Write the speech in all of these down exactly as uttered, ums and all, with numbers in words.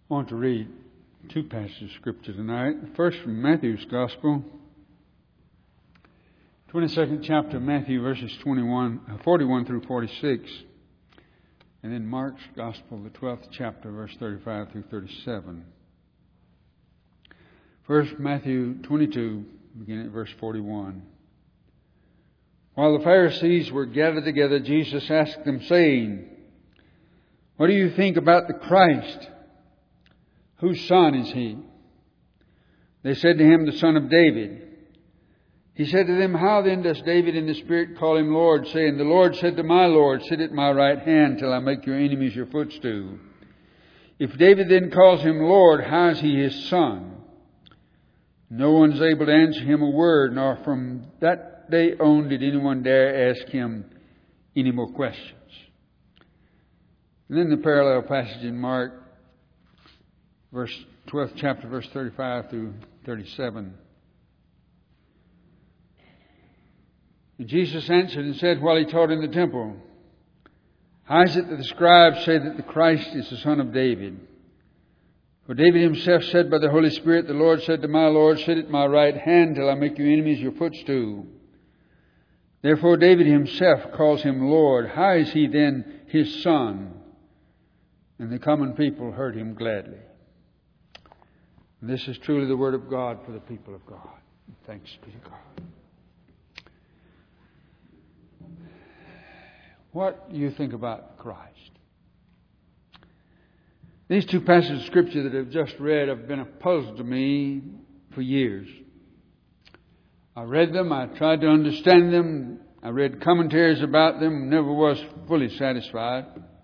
I want to read two passages of Scripture tonight. First from Matthew's Gospel, twenty-second chapter of Matthew, verses twenty-one, forty-one through forty-six. And then Mark's Gospel, the twelfth chapter, verse thirty-five through thirty-seven. First, Matthew twenty-two, beginning at verse forty-one. While the Pharisees were gathered together, Jesus asked them, saying, "What do you think about the Christ? Whose son is he?" They said to him, "The son of David." He said to them, "How then does David in the Spirit call him Lord, saying, 'The Lord said to my Lord, sit at my right hand till I make your enemies your footstool'? If David then calls him Lord, how is he his son?" No one is able to answer him a word, nor from that day on did anyone dare ask him any more questions. And then the parallel passage in Mark, verse twelfth chapter, verse thirty-five through thirty-seven. And Jesus answered and said while he taught in the temple, "How is it that the scribes say that the Christ is the son of David? For David himself said by the Holy Spirit, 'The Lord said to my Lord, sit at my right hand till I make your enemies your footstool.' Therefore David himself calls him Lord. How is he then his son?" And the common people heard him gladly. And this is truly the word of God for the people of God. Thanks be to God. What do you think about Christ? These two passages of Scripture that I've just read have been a puzzle to me for years. I read them, I tried to understand them, I read commentaries about them, never was fully satisfied.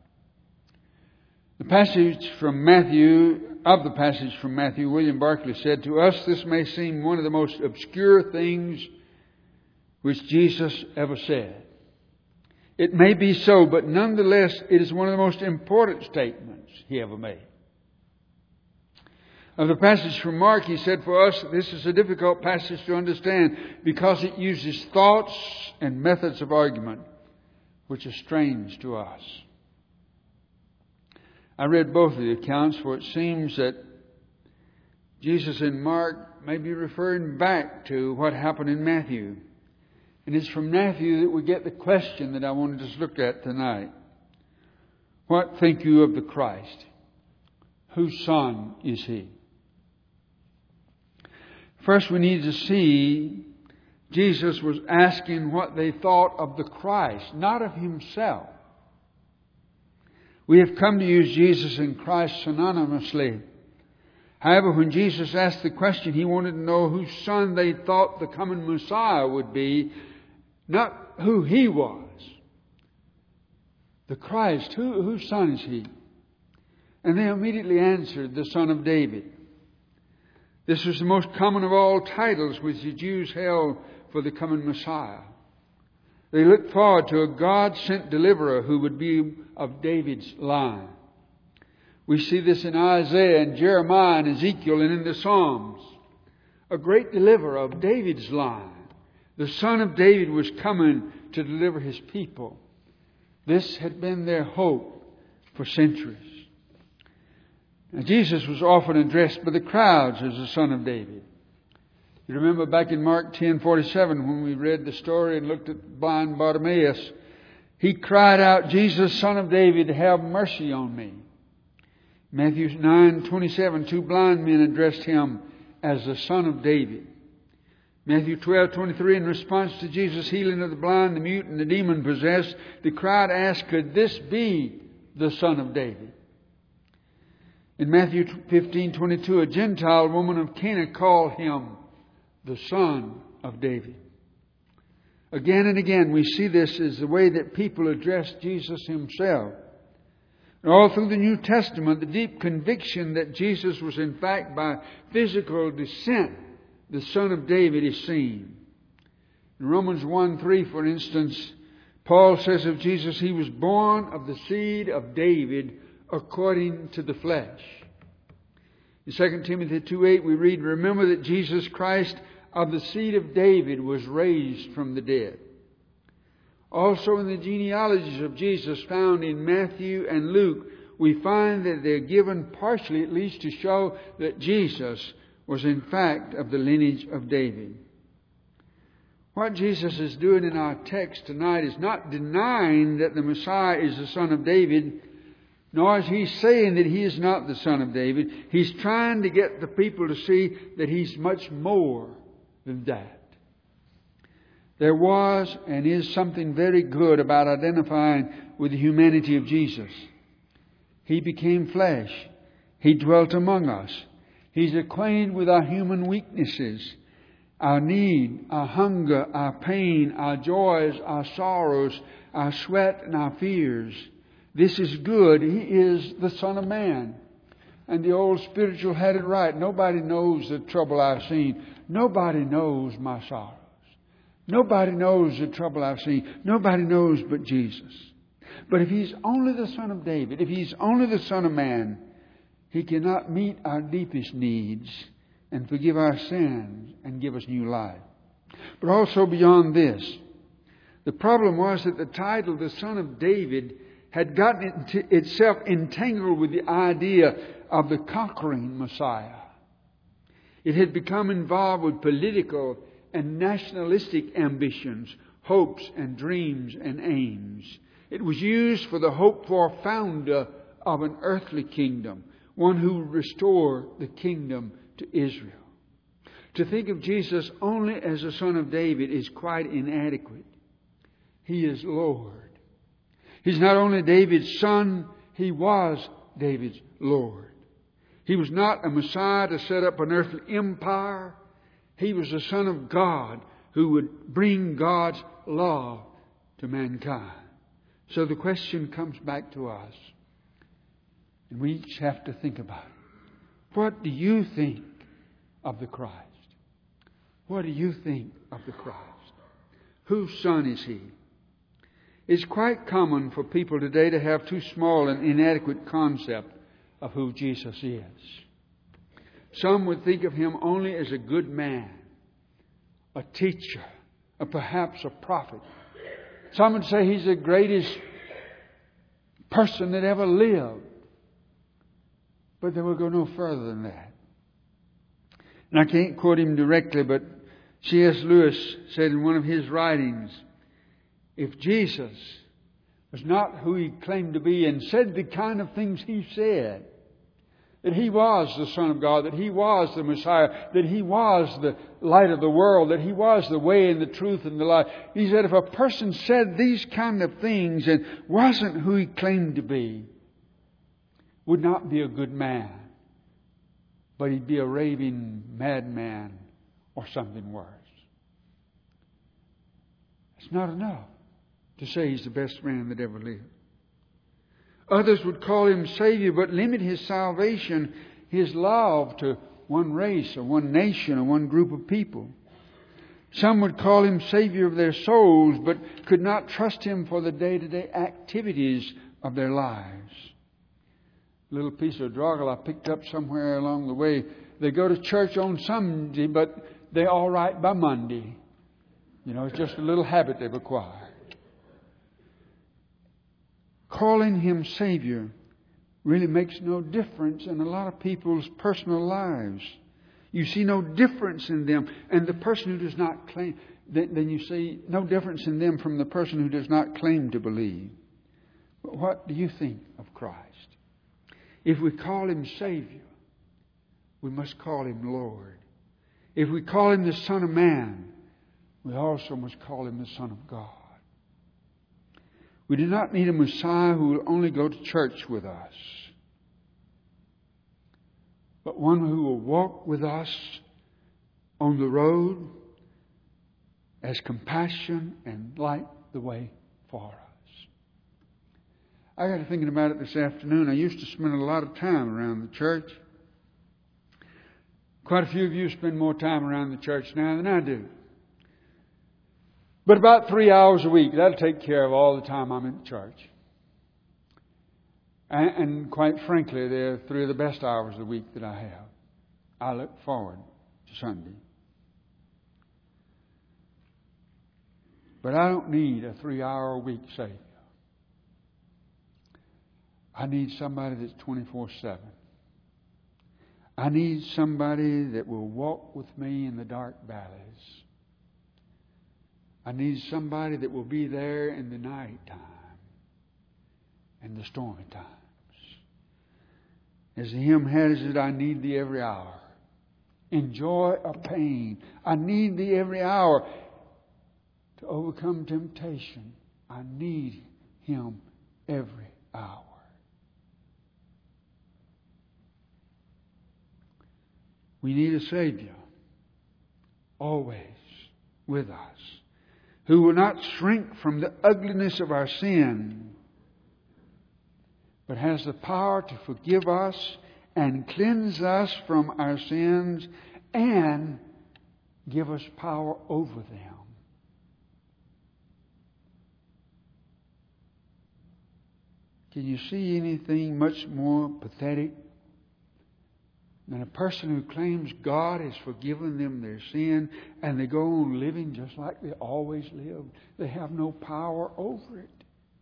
The passage from Matthew, of the passage from Matthew, William Barclay said, "To us this may seem one of the most obscure things which Jesus ever said. It may be so, but nonetheless it is one of the most important statements he ever made." Of the passage from Mark, he said, "For us this is a difficult passage to understand because it uses thoughts and methods of argument which are strange to us." I read both of the accounts, for it seems that Jesus in Mark may be referring back to what happened in Matthew. And it's from Matthew that we get the question that I wanted to look at tonight. What think you of the Christ? Whose son is he? First, we need to see Jesus was asking what they thought of the Christ, not of himself. We have come to use Jesus and Christ synonymously. However, when Jesus asked the question, he wanted to know whose son they thought the coming Messiah would be, not who he was. The Christ, who, whose son is he? And they immediately answered, "The son of David." This was the most common of all titles which the Jews held for the coming Messiah. They looked forward to a God-sent deliverer who would be of David's line. We see this in Isaiah and Jeremiah and Ezekiel and in the Psalms. A great deliverer of David's line. The son of David was coming to deliver his people. This had been their hope for centuries. Now, Jesus was often addressed by the crowds as the son of David. You remember back in Mark ten forty-seven when we read the story and looked at blind Bartimaeus. He cried out, "Jesus, son of David, have mercy on me." Matthew nine twenty-seven, two blind men addressed him as the son of David. Matthew twelve twenty-three, in response to Jesus' healing of the blind, the mute, and the demon-possessed, the crowd asked, "Could this be the son of David?" In Matthew fifteen twenty-two, a Gentile woman of Cana called him the son of David. Again and again we see this as the way that people address Jesus himself. And all through the New Testament, the deep conviction that Jesus was in fact by physical descent the son of David is seen. In Romans one three, for instance, Paul says of Jesus, he was born of the seed of David according to the flesh. In Second Timothy two eight we read, "Remember that Jesus Christ of the seed of David was raised from the dead." Also in the genealogies of Jesus found in Matthew and Luke, we find that they're given partially at least to show that Jesus was in fact of the lineage of David. What Jesus is doing in our text tonight is not denying that the Messiah is the son of David, nor is he saying that he is not the son of David. He's trying to get the people to see that he's much more than that. There was and is something very good about identifying with the humanity of Jesus. He became flesh. He dwelt among us. He's acquainted with our human weaknesses, our need, our hunger, our pain, our joys, our sorrows, our sweat and our fears. This is good. He is the Son of Man. And the old spiritual had it right. Nobody knows the trouble I've seen. Nobody knows my sorrows. Nobody knows the trouble I've seen. Nobody knows but Jesus. But if He's only the Son of David, if He's only the Son of Man, He cannot meet our deepest needs and forgive our sins and give us new life. But also beyond this, the problem was that the title, the Son of David, had gotten itself entangled with the idea of the conquering Messiah. It had become involved with political and nationalistic ambitions, hopes and dreams and aims. It was used for the hoped-for founder of an earthly kingdom, one who would restore the kingdom to Israel. To think of Jesus only as the Son of David is quite inadequate. He is Lord. He's not only David's son, He was David's Lord. He was not a Messiah to set up an earthly empire. He was the Son of God who would bring God's law to mankind. So the question comes back to us. And we each have to think about it. What do you think of the Christ? What do you think of the Christ? Whose son is He? It's quite common for people today to have too small and inadequate concept of who Jesus is. Some would think of Him only as a good man, a teacher, or perhaps a prophet. Some would say He's the greatest person that ever lived. But they will go no further than that. And I can't quote him directly, but C S Lewis said in one of his writings, if Jesus was not who He claimed to be and said the kind of things He said, that He was the Son of God, that He was the Messiah, that He was the light of the world, that He was the way and the truth and the life. He said if a person said these kind of things and wasn't who he claimed to be, would not be a good man, but he'd be a raving madman or something worse. It's not enough to say He's the best man that ever lived. Others would call Him Savior, but limit His salvation, His love, to one race or one nation or one group of people. Some would call Him Savior of their souls, but could not trust Him for the day-to-day activities of their lives. A little piece of droggle I picked up somewhere along the way. They go to church on Sunday, but they're all right by Monday. You know, it's just a little habit they've acquired. Calling Him Savior really makes no difference in a lot of people's personal lives. You see no difference in them. And the person who does not claim, then you see no difference in them from the person who does not claim to believe. But what do you think of Christ? If we call Him Savior, we must call Him Lord. If we call Him the Son of Man, we also must call Him the Son of God. We do not need a Messiah who will only go to church with us, but one who will walk with us on the road as compassion and light the way for us. I got to thinking about it this afternoon. I used to spend a lot of time around the church. Quite a few of you spend more time around the church now than I do. But about three hours a week, that'll take care of all the time I'm in church. And, and quite frankly, they're three of the best hours of the week that I have. I look forward to Sunday. But I don't need a three-hour-a-week Savior. I need somebody that's twenty-four seven. I need somebody that will walk with me in the dark valleys. I need somebody that will be there in the night time and the stormy times. As the hymn has it, I need Thee every hour. In joy or pain, I need Thee every hour. To overcome temptation, I need Him every hour. We need a Savior, always with us, who will not shrink from the ugliness of our sin, but has the power to forgive us and cleanse us from our sins and give us power over them. Can you see anything much more pathetic than a person who claims God has forgiven them their sin and they go on living just like they always lived? They have no power over it.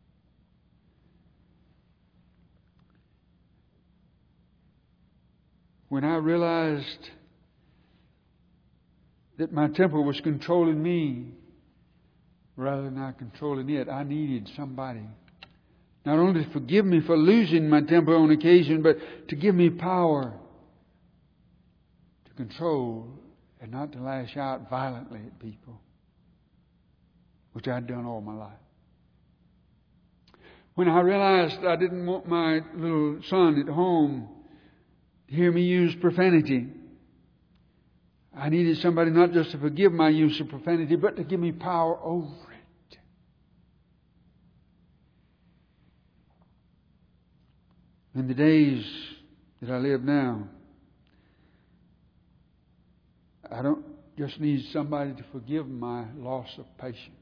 When I realized that my temper was controlling me rather than I controlling it, I needed somebody not only to forgive me for losing my temper on occasion, but to give me power to control and not to lash out violently at people, which I'd done all my life. When I realized I didn't want my little son at home to hear me use profanity, I needed somebody not just to forgive my use of profanity, but to give me power over it. In the days that I live now, I don't just need somebody to forgive my loss of patience,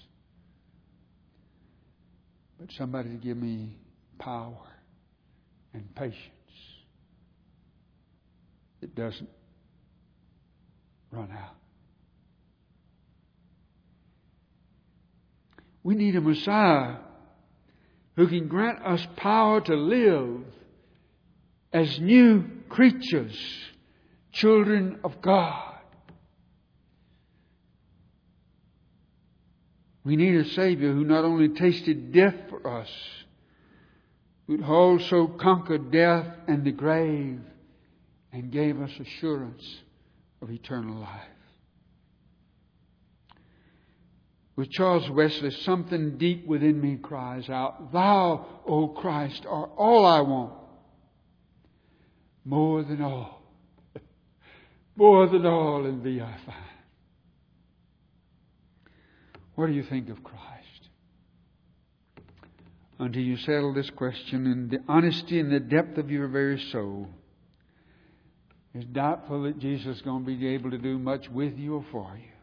but somebody to give me power and patience that doesn't run out. We need a Messiah who can grant us power to live as new creatures, children of God. We need a Savior who not only tasted death for us, but also conquered death and the grave and gave us assurance of eternal life. With Charles Wesley, something deep within me cries out, Thou, O Christ, are all I want. More than all. More than all in Thee I find. What do you think of Christ? Until you settle this question in the honesty and the depth of your very soul, it's doubtful that Jesus is going to be able to do much with you or for you.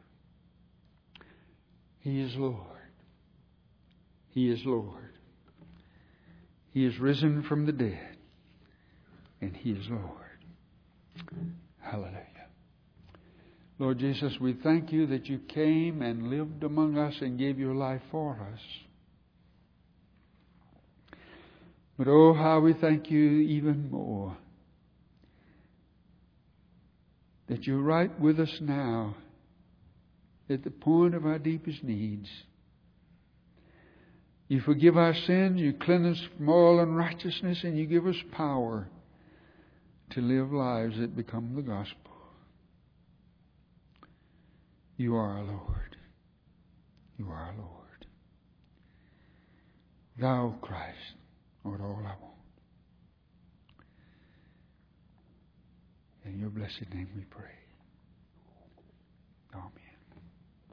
He is Lord. He is Lord. He is risen from the dead. And He is Lord. Hallelujah. Lord Jesus, we thank You that You came and lived among us and gave Your life for us. But oh, how we thank You even more that You're right with us now at the point of our deepest needs. You forgive our sins, You cleanse us from all unrighteousness, and You give us power to live lives that become the gospel. You are our Lord. You are our Lord. Thou, Christ, art all I want. In Your blessed name we pray.